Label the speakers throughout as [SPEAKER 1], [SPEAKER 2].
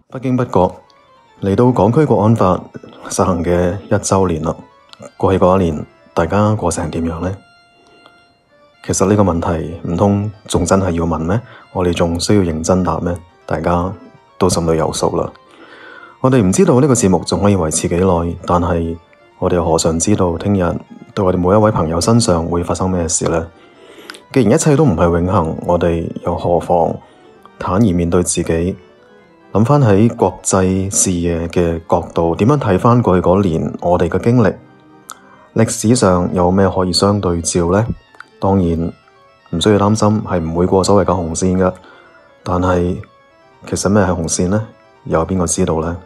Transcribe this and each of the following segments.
[SPEAKER 1] 不經不覺嚟到港區國安法實行嘅1週年啦。過去嗰一年，大家過成點樣呢？其實呢個問題唔通仲真係要問咩？我哋仲需要認真答咩？大家都心裏有數啦。我哋唔知道呢個節目仲可以維持幾耐，但係我哋又何嘗知道聽日對我哋每一位朋友身上會發生咩事呢？既然一切都唔係永恆，我哋又何妨坦然面對自己？諗翻喺國際視野嘅角度，點樣睇翻過去嗰年我哋嘅經歷？歷史上有咩可以相對照呢？當然唔需要擔心係唔會過所謂嘅紅線㗎。但係其實咩係紅線呢？又有邊個知道呢？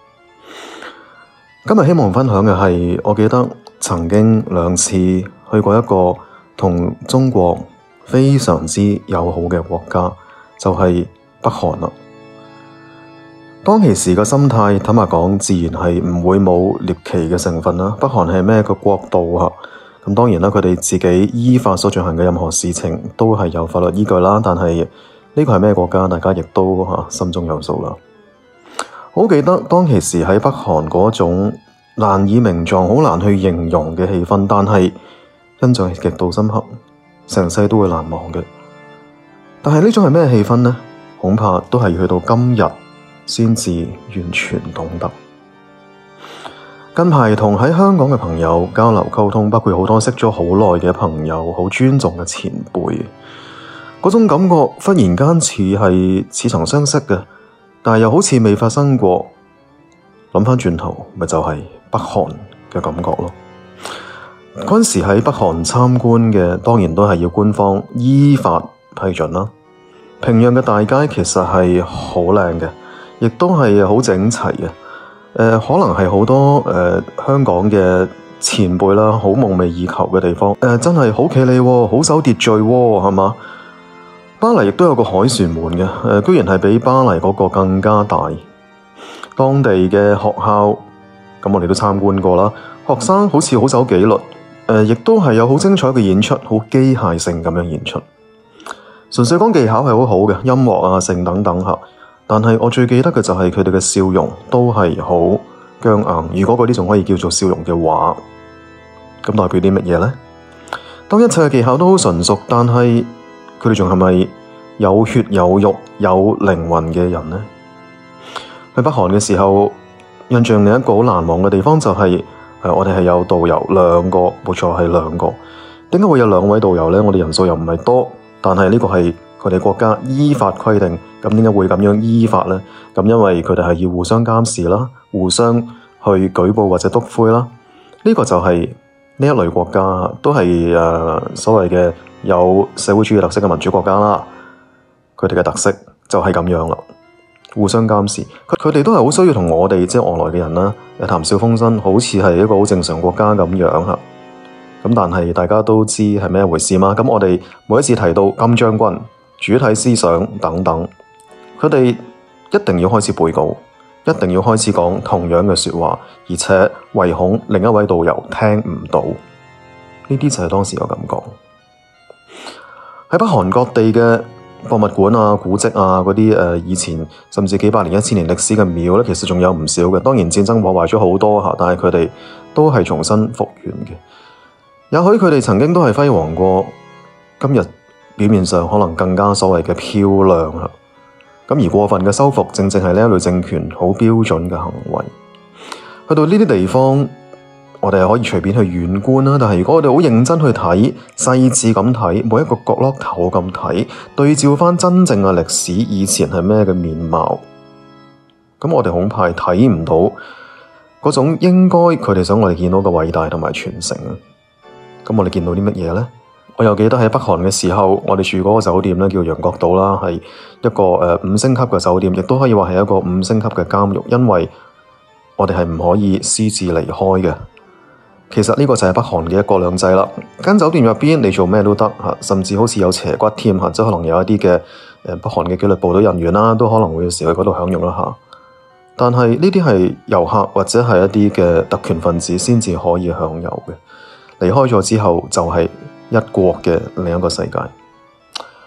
[SPEAKER 1] 今日希望分享嘅係，我記得曾經2次去過一個同中國非常之友好嘅國家，就係北韓啦。當其時嘅心態，坦白講，自然係唔會冇獵奇嘅成分啦。北韓係咩個國度啊？咁當然啦，佢哋自己依法所進行嘅任何事情都係有法律依據啦。但係呢個係咩國家，大家亦都心中有數啦。好記得當其時喺北韓嗰種難以名狀、好難去形容嘅氣氛，但係印象係極度深刻，成世都會難忘嘅。但係呢種係咩氣氛呢？恐怕都係要去到今日先至完全懂得。近排同喺香港嘅朋友交流溝通，包括好多識咗好耐嘅朋友，好尊重嘅前輩，嗰種感覺忽然間似曾相識嘅，但係又好似未發生過。諗翻轉頭，咪就係北韓嘅感覺咯。嗰陣時喺北韓參觀嘅，當然都係要官方依法批准啦。平壤嘅大街其實係好靚嘅，亦都係好整齊嘅。可能係好多香港嘅前輩啦，好夢寐以求嘅地方。真係好企理喎，好守秩序喎，係嘛？巴黎亦都有個凱旋門嘅，居然係比巴黎嗰個更加大。當地嘅學校，咁我哋都參觀過啦。學生好似好守紀律，亦都係有好精彩嘅演出，好機械性咁樣演出。純粹講技巧係好好嘅，音樂啊、性等等吓。但係我最記得嘅就係佢哋嘅笑容都係好僵硬。如果嗰啲仲可以叫做笑容嘅話，咁代表啲乜嘢呢？當一切嘅技巧都好純熟，但係佢哋仲係咪有血有肉有靈魂嘅人呢？去北韓嘅時候，印象另一個好難忘嘅地方就係我哋係有導遊2個，冇錯係2個。點解會有2位導遊呢？我哋人數又唔係多，但係呢個係佢哋國家依法規定。咁點解會咁樣依法呢？咁因為佢哋係要互相監視啦，互相去舉報或者督灰啦。呢個就係呢一類國家，都係所謂嘅有社會主義特色嘅民主國家啦。佢哋嘅特色就係咁樣啦，互相監視。佢哋都係好需要同我哋即係外來嘅人啦，談笑風生，好似係一個好正常國家咁樣嚇。咁但係大家都知係咩一回事嘛？咁我哋每一次提到金將軍、主體思想等等，佢哋一定要開始背稿，一定要開始講同樣嘅說話，而且唯恐另一位導遊聽唔到。呢啲就係當時嘅感覺。喺北韓各地嘅博物館啊、古蹟啊嗰啲以前甚至幾百年、1000年歷史嘅廟咧，其實仲有唔少嘅。當然戰爭破壞咗好多吓，但係佢哋都係重新復原嘅。也許佢哋曾經都係輝煌過，今日表面上可能更加所謂嘅漂亮吓。咁而過分嘅修復，正正係呢一類政權好標準嘅行為。去到呢啲地方，我哋係可以隨便去遠觀啦。但係如果我哋好認真去睇，細緻咁睇，每一個角落頭咁睇，對照翻真正嘅歷史，以前係咩嘅面貌，咁我哋恐怕睇唔到嗰種應該佢哋想我哋見到嘅偉大同埋傳承。咁我哋見到啲乜嘢呢？我又記得喺北韓嘅時候，我哋住嗰個酒店咧，叫陽國島啦，係一個5星級嘅酒店，亦都可以話係一個5星級嘅監獄，因為我哋係唔可以私自離開嘅。其實呢個就係北韓嘅一國兩制啦。間酒店入邊你做咩都得吓，甚至好似有斜骨添吓，即係可能有一啲嘅北韓嘅紀律部隊人員啦，都可能會有時去嗰度享用啦吓。但係呢啲係遊客或者係一啲嘅特權分子先至可以享有嘅。離開咗之後就係一國嘅另一個世界。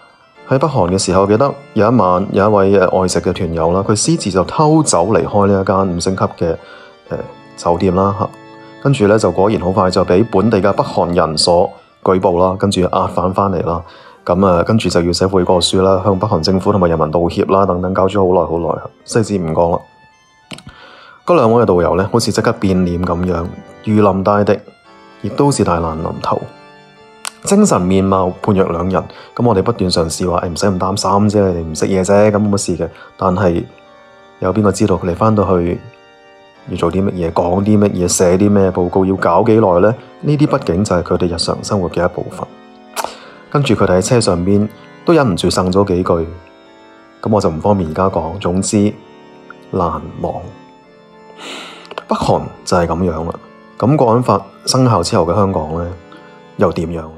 [SPEAKER 1] 喺北韓嘅時候，記得有一晚有一位外籍嘅團友啦，佢私自就偷走離開呢一間5星級嘅酒店啦嚇，跟住咧就果然好快就俾本地嘅北韓人所舉報啦，跟住押返翻嚟啦。咁跟住就要寫悔過書啦，向北韓政府同埋人民道歉啦，等等，搞咗好耐好耐，細節唔講啦。嗰兩位嘅導遊咧，好似即刻變臉咁樣，如臨大敵，亦都似大難臨頭。精神面貌判若兩人，咁我哋不斷嘗試話，唔使咁擔心啫，你哋唔識嘢啫，咁冇乜事嘅。但係有邊個知道佢哋返到去要做啲乜嘢，講啲乜嘢，寫啲咩報告，要搞幾耐呢？呢啲畢竟就係佢哋日常生活嘅一部分。跟住佢哋喺車上邊都忍唔住呻咗幾句，咁我就唔方便而家講。總之難忘。北韓就係咁樣啦。咁國安法生效之後嘅香港呢，又點樣呢？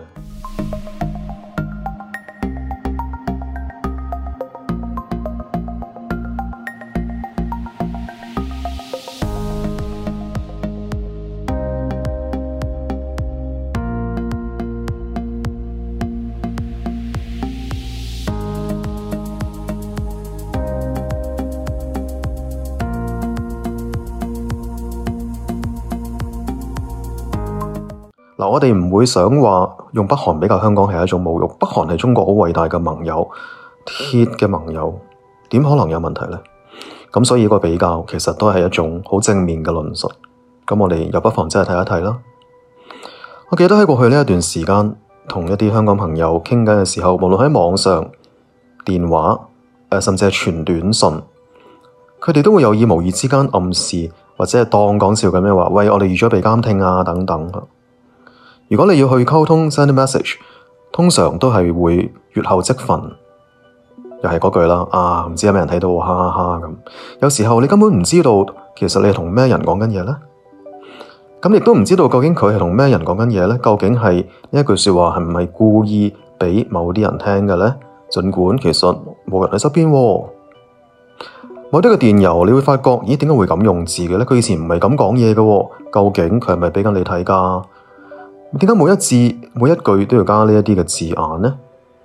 [SPEAKER 1] 嗱，我哋唔會想話用北韓比較香港係一種侮辱。北韓係中國好偉大嘅盟友，鐵嘅盟友，點可能有問題呢？咁所以個比較其實都係一種好正面嘅論述。咁我哋又不妨真係睇一睇啦。我記得喺過去呢一段時間，同一啲香港朋友傾偈嘅時候，無論喺網上、電話，甚至係傳短信，佢哋都會有意無意之間暗示，或者係當講笑咁樣話，喂，我哋預咗被監聽啊，等等。如果你要去溝通 send message， 通常都係會閱後即焚，又係嗰句啦，唔知有咩人睇到，哈哈哈咁。有時候你根本唔知道，其實你係同咩人講緊嘢呢？咁亦都唔知道究竟佢係同咩人講緊嘢呢？究竟係呢一句說話係唔係故意俾某啲人聽嘅呢？儘管其實冇人喺側邊，某啲嘅電郵你會發覺，咦，點解會咁用字嘅呢？佢以前唔係咁講嘢嘅，究竟佢係咪俾緊你睇㗎？點解每一字每一句都要加呢一啲嘅字眼呢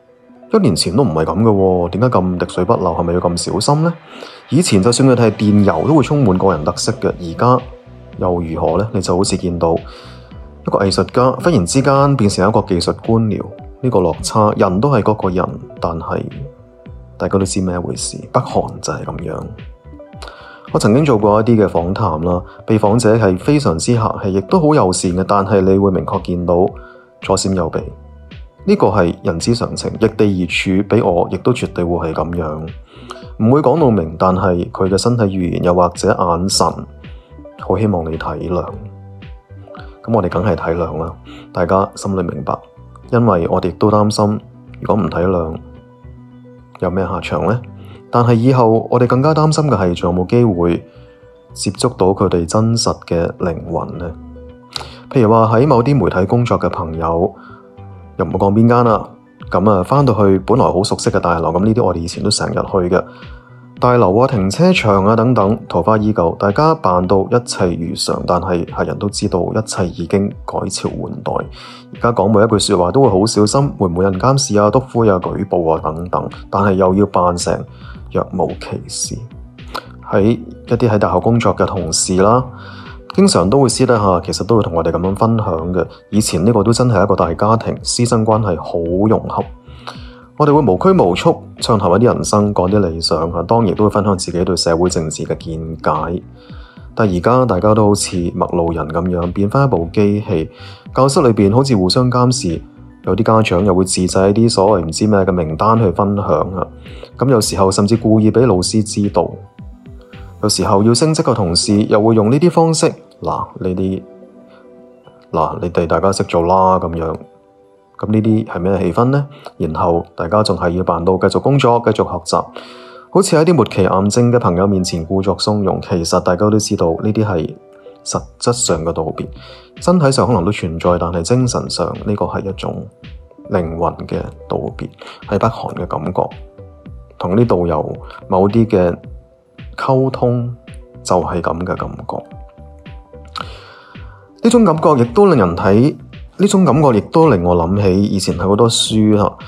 [SPEAKER 1] ？1年前都唔係咁嘅，點解咁滴水不漏？係咪要咁小心呢？以前就算佢哋係電郵都會充滿個人特色嘅，而家又如何呢？你就好似見到一個藝術家忽然之間變成一個技術官僚，呢個落差，人都係嗰個人，但係大家都知咩回事？北韓就係咁樣。我曾經做過一啲嘅訪談啦，被訪者係非常之客氣，亦都好友善嘅，但係你會明確見到左閃右避，呢個係人之常情，易地而處，俾我亦都絕對會係咁樣，唔會講到明，但係佢嘅身體語言又或者眼神，好希望你體諒。咁我哋梗係體諒啦，大家心裏明白，因為我哋亦都擔心，如果唔體諒，有咩下場呢？但係以後我哋更加擔心嘅係，仲有冇機會接觸到佢哋真實嘅靈魂呢？譬如話喺某啲媒體工作嘅朋友，又唔好講邊間啦，咁返到去本來好熟悉嘅大樓，咁呢啲我哋以前都成日去嘅大樓啊、停車場啊等等，桃花依舊，大家扮到一切如常，但係係人都知道一切已經改朝換代。而家講每一句說話都會好小心，會唔會有人監視啊、督灰啊、舉報啊等等，但係又要扮成若無其事。喺一啲喺大學工作嘅同事啦，經常都會私底下其實都會同我哋咁樣分享嘅。以前呢個都真係一個大家庭，師生關係好融洽。我哋會無拘無束暢談一啲人生，講啲理想，當然亦都會分享自己對社會政治嘅見解。但而家大家都好似陌路人咁樣，變翻一部機器。教室裏邊好似互相監視，有啲家長又會自製一啲所謂唔知咩嘅名單去分享啊。咁有時候甚至故意俾老師知道。有時候要升職嘅同事又會用呢啲方式，你哋大家識做啦咁樣。咁呢啲係咩氣氛呢？然後大家仲係要扮到繼續工作、繼續學習，好似喺啲末期癌症嘅朋友面前故作鬆容。其實大家都知道呢啲係實質上嘅道別，身體上可能都存在，但係精神上呢個係一種靈魂嘅道別。喺北韓嘅感覺，同啲導遊某啲嘅溝通就係咁嘅感覺。呢種感覺亦都令人睇。呢種感覺亦都令我諗起以前睇好多書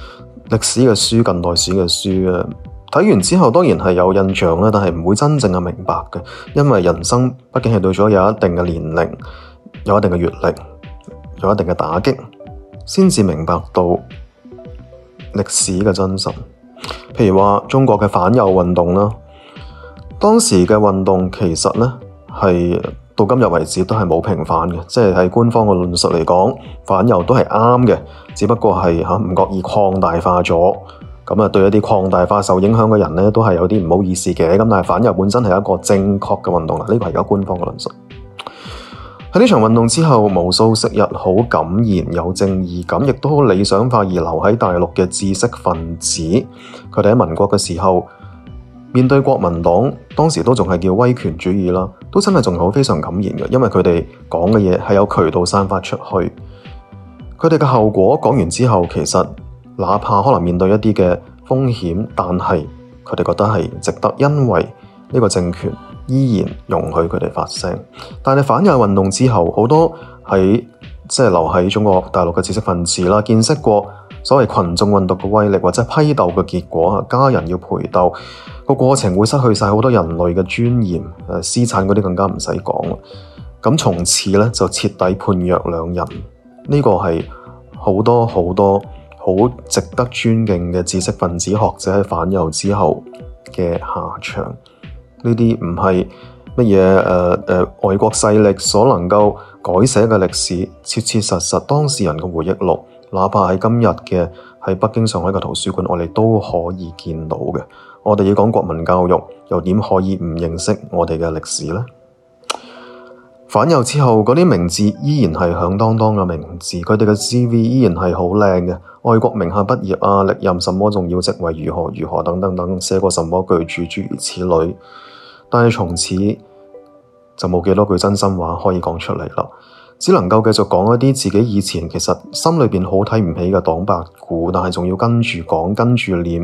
[SPEAKER 1] 歷史嘅書、近代史嘅書啊，睇完之後當然係有印象啦，但係唔會真正嘅明白嘅，因為人生畢竟係到咗有一定嘅年齡、有一定嘅閱歷、有一定嘅打擊，先至明白到歷史嘅真實。譬如話中國嘅反右運動啦，當時嘅運動其實呢係到今日為止都係冇平反嘅，即係喺官方嘅論述嚟講，反右都係啱嘅，只不過係唔覺意擴大化咗。咁啊，對一啲擴大化受影響嘅人呢，都係有啲唔好意思嘅。咁但係反右本身係一個正確嘅運動啦，呢個係有官方嘅論述。喺呢場運動之後，無數昔日好敢言、有正義感，亦都好理想化而留喺大陸嘅知識分子，佢哋喺民國嘅時候，面對國民黨，當時都仲係叫威權主義啦，都真係仲好非常敢言嘅，因為佢哋講嘅嘢係有渠道散發出去。佢哋嘅後果講完之後，其實哪怕可能面對一啲嘅風險，但係佢哋覺得係值得，因為呢個政權依然容許佢哋發聲。但係反右運動之後，好多即係留喺中國大陸嘅知識分子啦，見識過所謂群眾運動嘅威力或者批鬥嘅結果，家人要陪鬥，個過程會失去晒好多人類嘅尊嚴，私產嗰啲更加唔使講啦。咁從此咧就徹底判若兩人。呢個係好多好值得尊敬嘅知識分子學者喺反右之後嘅下場。呢啲唔係乜嘢外國勢力所能夠改寫嘅歷史，切切實實當事人嘅回憶錄，哪怕喺今日嘅喺北京、上海嘅圖書館，我哋都可以見到嘅。我哋要講國民教育，又點可以唔認識我哋嘅歷史呢？反右之後，嗰啲名字依然係響當當嘅名字，佢哋嘅 CV 依然係好靚嘅，外國名校畢業啊，歷任什麼重要職位，如何等等等，寫過什麼巨著，諸如此類。但係從此就冇幾多句真心話可以講出嚟啦，只能夠繼續講一啲自己以前其實心裏邊好睇唔起嘅黨八股，但係仲要跟住講跟住念，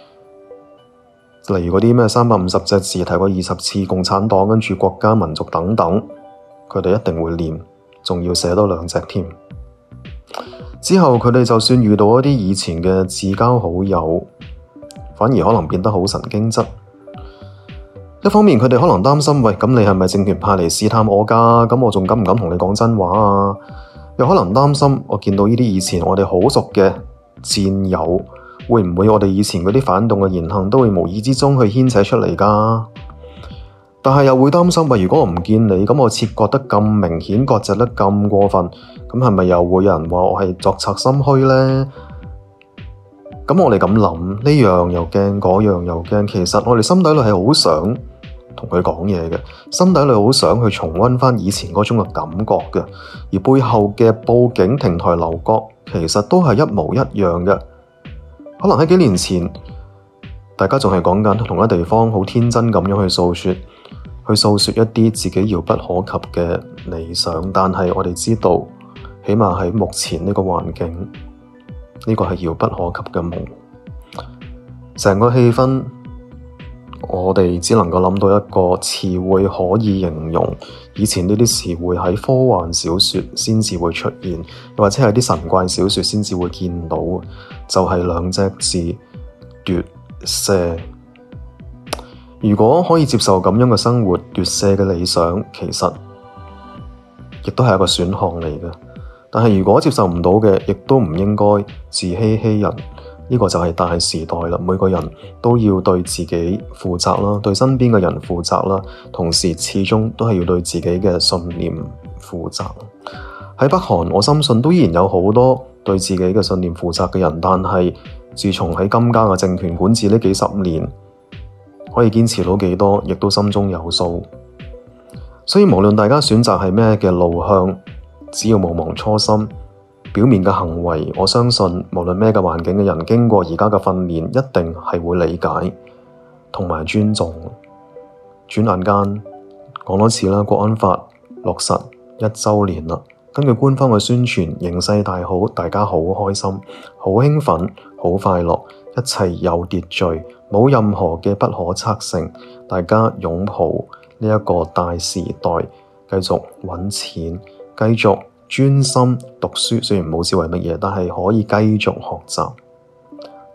[SPEAKER 1] 例如嗰啲咩350隻字提過20次共產黨，跟住國家民族等等，佢哋一定會念，仲要寫多2隻添。之後佢哋就算遇到一啲以前嘅至交好友，反而可能變得好神經質。一方面佢哋可能擔心，喂，咁你係咪政權派嚟試探我噶？咁我仲敢唔敢同你講真話啊？又可能擔心我見到呢啲以前我哋好熟嘅戰友，會唔會我哋以前嗰啲反動嘅言行都會無意之中去牽扯出嚟噶？但係又會擔心，喂，如果我唔見你，咁我切割得咁明顯，割席得咁過分，咁係咪又會有人話我係作賊心虛呢？咁我哋咁諗，呢樣又驚，嗰樣又驚。其實我哋心底裏係好想同佢講嘢嘅，心底裏好想去重溫翻以前嗰種嘅感覺嘅，而背後嘅報警、亭台樓閣，其實都係一模一樣嘅。可能喺幾年前，大家仲係講緊同一地方，好天真咁樣去訴說一啲自己遙不可及嘅理想，但係我哋知道，起碼喺目前呢個環境，呢個係遙不可及嘅夢。成個氣氛，我哋只能夠諗到一個詞彙可以形容以前呢啲詞彙喺科幻小說先至會出現，又或者係啲神怪小說先至會見到，就係2隻字：奪舍。如果可以接受咁樣嘅生活，奪舍嘅理想，其實亦都係一個選項嚟嘅。但係如果接受唔到嘅，亦都唔應該自欺欺人。呢個就係大時代啦，每個人都要對自己負責啦，對身邊嘅人負責啦，同時始終都係要對自己嘅信念負責。喺北韓，我深信都依然有好多對自己嘅信念負責嘅人，但係自從喺金家嘅政權管治呢幾十年，可以堅持到幾多，亦都心中有數。所以無論大家選擇係咩嘅路向，只要毋忘初心，表面嘅行為，我相信無論咩嘅環境嘅人，經過而家嘅訓練，一定係會理解同埋尊重。轉眼間講多次啦，國安法落實1週年啦。根據官方嘅宣傳，形勢大好，大家好開心、好興奮、好快樂，一切有秩序，冇任何嘅不可測性，大家擁抱呢一個大時代，繼續揾錢，繼續專心讀書，雖然冇知為乜嘢，但係可以繼續學習。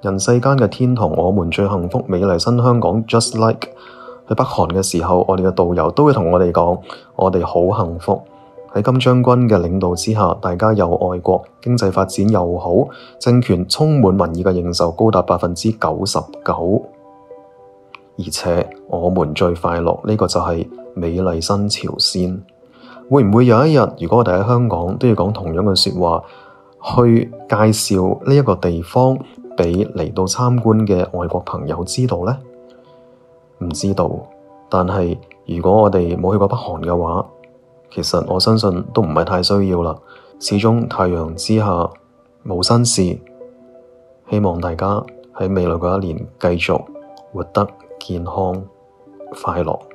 [SPEAKER 1] 人世間嘅天堂，我們最幸福，美麗新香港 just like。 去北韓嘅時候，我哋嘅導遊都會同我哋講，我哋好幸福。喺金將軍嘅領導之下，大家又愛國，經濟發展又好，政權充滿民意嘅認受高達99%，而且我們最快樂，呢個就係美麗新朝鮮。會唔會有一日，如果我哋喺香港都要講同樣嘅說話，去介紹呢一個地方俾嚟到參觀嘅外國朋友知道呢？唔知道。但係如果我哋冇去過北韓嘅話，其實我相信都唔係太需要啦。始終太陽之下冇新事，希望大家喺未來嗰一年繼續活得健康快樂。